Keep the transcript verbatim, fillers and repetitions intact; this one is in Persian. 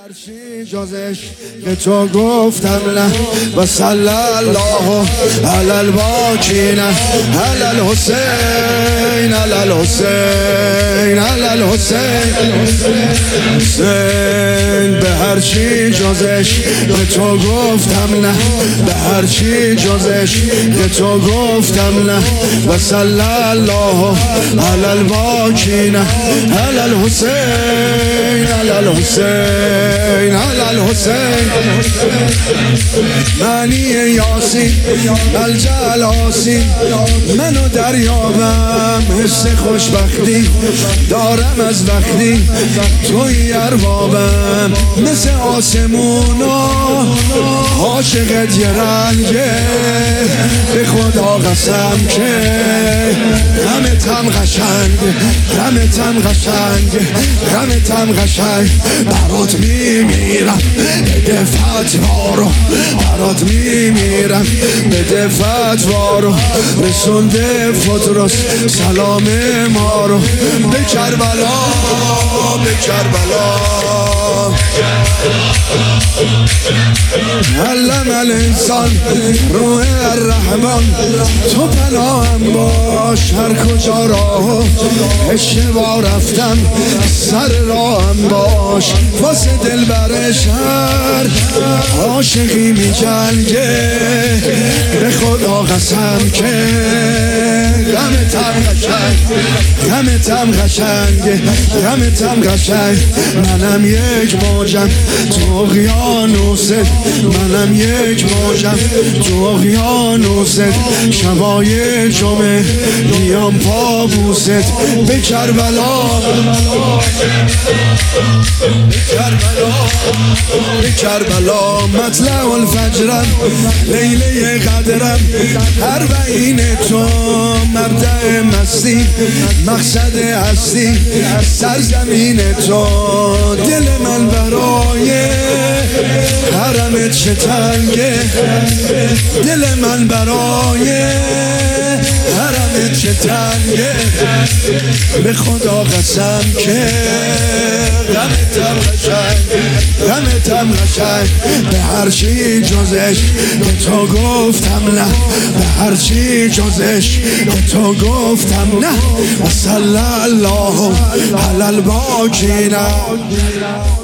هرچی جزش که تو گفتم نه و صلی الله علی الباکین علی الحسین علی الحسین علی الحسین حسین به هرچی جزش که تو گفتم نه به هرچی جزش که تو گفتم نه و صلی الله علی الباکین علی الحسین علی الحسین علی الحسین معنی یاسین الجلاسین منو دریابم حس خوشبختی دارم از وقتی توی اربابم مثل آسمونا عاشقت یه رنگه به خدا قسم که غمتم قشنگ غمتم قشنگ غمتم قشنگ برات میمیرم بده فتوا رو برات میمیرم بده فتوا رو رسونده فطرس سلام ما رو به کربلا به کربلا علم الانسان روح الرحمن تو پناهم باش هر کجا راه اشتباه رفتم سر راهم باش واسه دل برش هر عاشقی می جلگه به خدا قسم که غمتم قشنگ غمتم قشنگ غمتم قشنگ منم یک موجم تو اقیانوست منم یک موجم تو اقیانوست شبای جمعه بیام پا بوست به کربلا به کربلا به کربلا مطلع الفجرم لیله قدرم اربعین تو مبدأ مستی مقصد هستی سرزمین تو دل من برای حرمت چه تنگه دل من برای حرمت چه تنگه به خدا قسم که غمتم قشنگ غمتم قشنگ به هر چی جزش که تو گفتم نه به هر چی جزش که تو گفتم نه و صلی الله علی الباکین